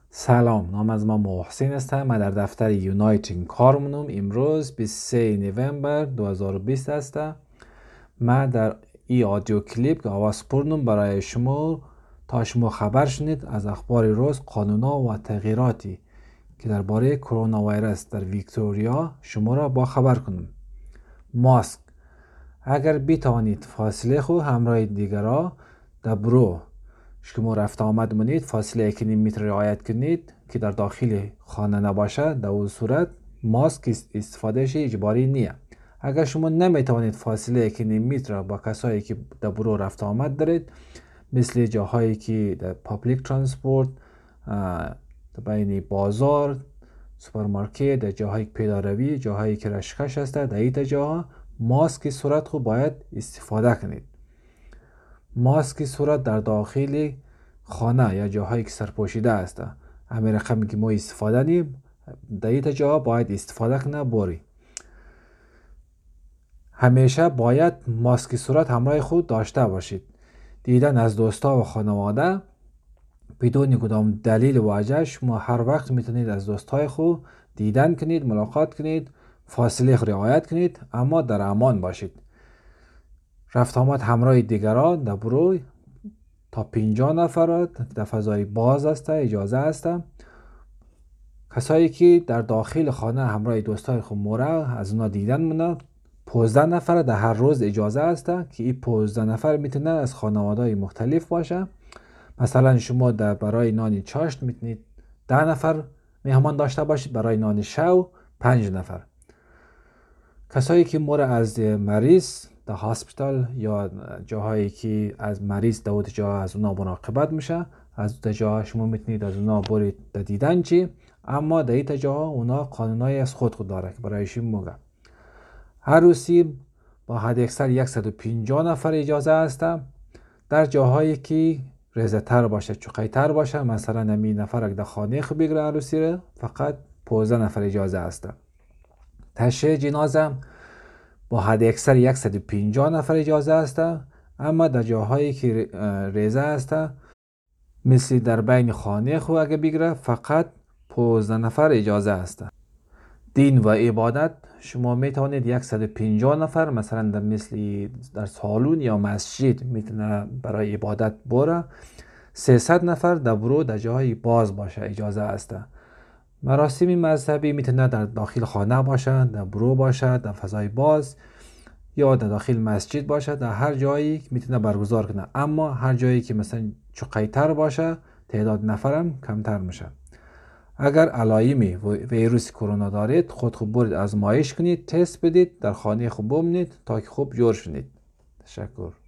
سلام، نام از ما محسن هستم. من در دفتر یونایتینگ کار میکنم. امروز 23 نوامبر 2020 هستم. من در این آدیو کلیپ که آواز پردم برای شما تا شما خبر شنید از اخبار روز، قانونا و تغییراتی که درباره کرونا ویروس در ویکتوریا شما را با خبر کنم. ماسک: اگر بتوانید فاصله خود همراه دیگران در برو شما رفت آمد منید، فاصله 1.5 متر رعایت کنید که در داخل خانه نباشد. در اون صورت ماسک استفادهش اجباری نیست. اگر شما نمیتوانید فاصله 1.5 متر با کسایی که در برو رفت آمد دارید، مثل جاهایی که در پابلیک ترانسپورت، بین بازار، سوپرمارکت، در جاهایی که پیاده جاهایی که رشکش هست، در این جاها ماسک صورت خود باید استفاده کنید. ماسک صورت در داخل خانه یا جاهایی که سرپوشیده است، همین رقمی که ما استفاده نیم در این جاها باید استفاده کنه باری. همیشه باید ماسک صورت همراه خود داشته باشید. دیدن از دوستا و خانواده بدون کدام دلیل و وجه شما هر وقت میتونید از دوستای خود دیدن کنید، ملاقات کنید، فاصله رعایت کنید، اما در امان باشید. رفت آمد همراه دیگران در بروی تا 50 نفر در فضای باز است اجازه است. کسایی که در داخل خانه همراه دوستای خود موره از اونا دیدن منه 15 نفر در هر روز اجازه است که این 15 نفر میتونه از خانواده‌های مختلف باشه. مثلا شما برای نان چاشت میتونید 10 نفر مهمان داشته باشید، برای نان شو 5 نفر. کسایی که موره از مریض در هاسپیتال یا جاهایی که از مریض در جا از اونا مراقبت میشه، از جاها شما میتونید از اونا برید در دیدن چی، اما در این جاها اونا قانونایی از خود داره که برایشون موگه. هر روزی با حد اکثر 150 نفر اجازه است. در جاهایی که ریزه تر باشه، چوقی تر باشه، مثلا نمی نفر اگه در خانه خود بگیره عروسی رو، فقط 15 نفر اجازه است. تشییع جنازه با حد اکثر 150 نفر اجازه است، اما در جاهایی که ریزه است مثل در بین خانه خود اگه بگیره فقط 15 نفر اجازه است. دین و عبادت: شما میتوانید 150 نفر مثلا در مثل در سالون یا مسجد میتونه برای عبادت بره. 300 نفر در برو در جاهای باز باشه اجازه است. مراسم مذهبی میتونه در داخل خانه باشه، در برو باشه، در فضای باز یا در داخل مسجد باشه، در هر جایی میتونه برگزار کنه، اما هر جایی که مثلا چوقی تر باشه تعداد نفرم کمتر میشه. اگر علائم ویروس کرونا دارید خود برید آزمایش کنید، تست بدید، در خانه خوب بمونید تا که خوب جور شدید. تشکر.